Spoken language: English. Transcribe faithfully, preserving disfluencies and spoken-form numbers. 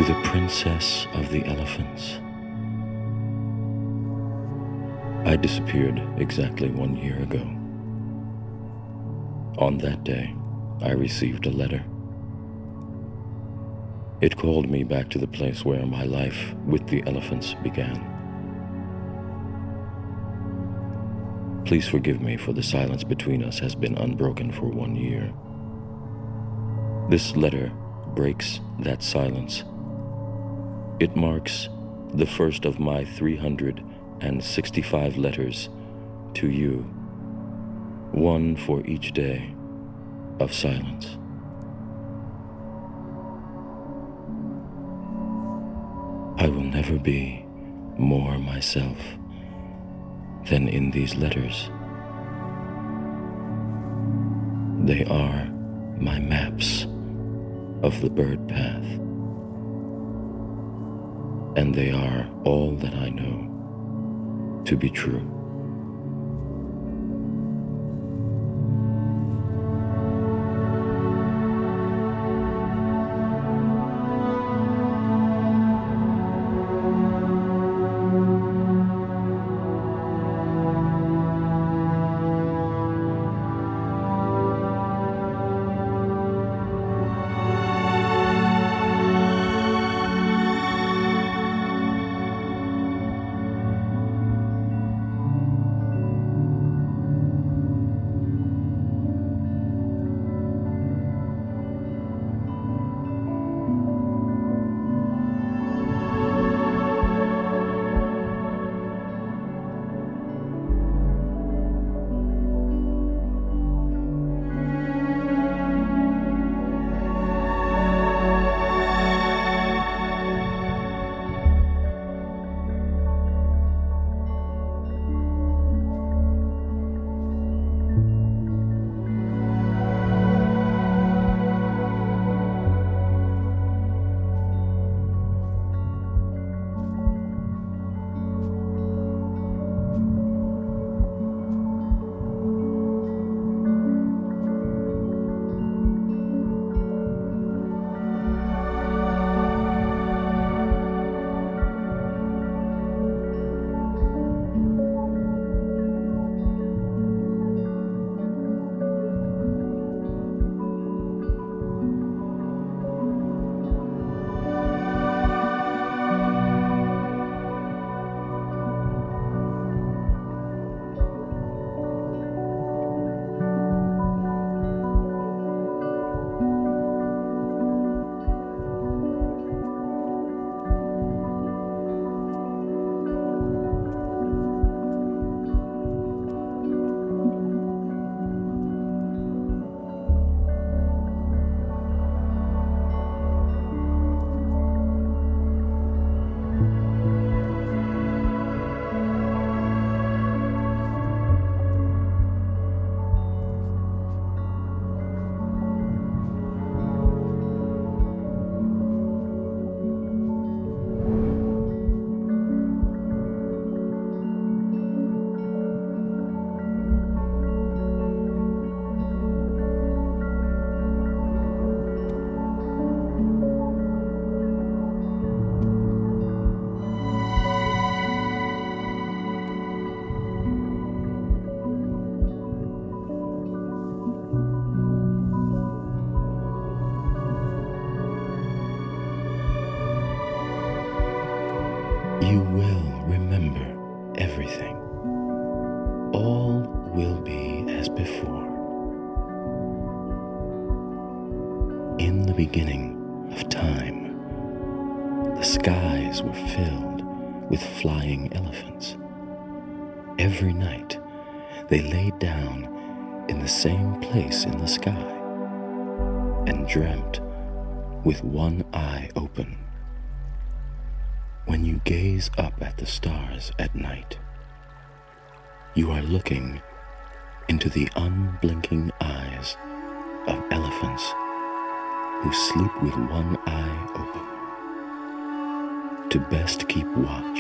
To the princess of the elephants. I disappeared exactly one year ago. On that day, I received a letter. It called me back to the place where my life with the elephants began. Please forgive me, for the silence between us has been unbroken for one year. This letter breaks that silence. It marks the first of my three hundred sixty-five letters to you, one for each day of silence. I will never be more myself than in these letters. They are my maps of the bird path, and they are all that I know to be true. You will remember everything. All will be as before. In the beginning of time, the skies were filled with flying elephants. Every night, they lay down in the same place in the sky and dreamt with one eye open. When you gaze up at the stars at night, you are looking into the unblinking eyes of elephants who sleep with one eye open to best keep watch